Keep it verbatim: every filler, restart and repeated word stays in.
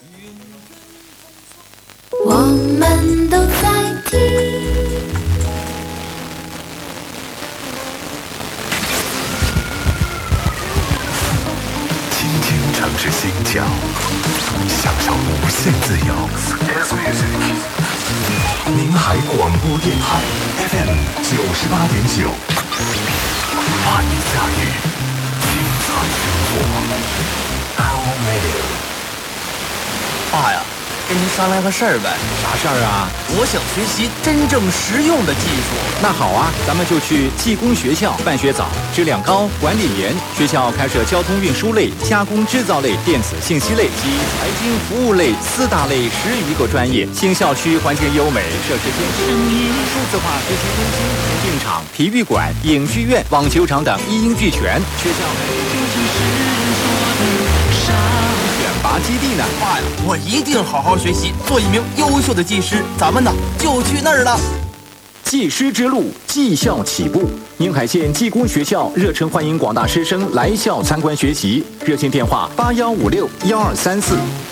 我们都在听。 倾听城市心跳，享受无限自由。宁海广播电台 F M 九十八点九，欢迎驾驭精彩生活。Our Radio。 爸呀，跟您商量个事儿呗。 啥事儿啊？ 我想学习真正实用的技术。 那好啊，咱们就去技工学校办学早，质量高，管理严。学校开设交通运输类、加工制造类、电子信息类及财经服务类四大类十余个专业。新校区环境优美，设施坚实，数字化学习中心、田径场、体育馆、影剧院、网球场等一应俱全。学校选拔基地呢？ 爸呀，我一定好好学习，做一名优秀的技师。咱们呢，就去那儿了。 技师之路，技校起步。宁海县技工学校热诚欢迎广大师生来校参观学习。热线电话：八幺五六幺二三四。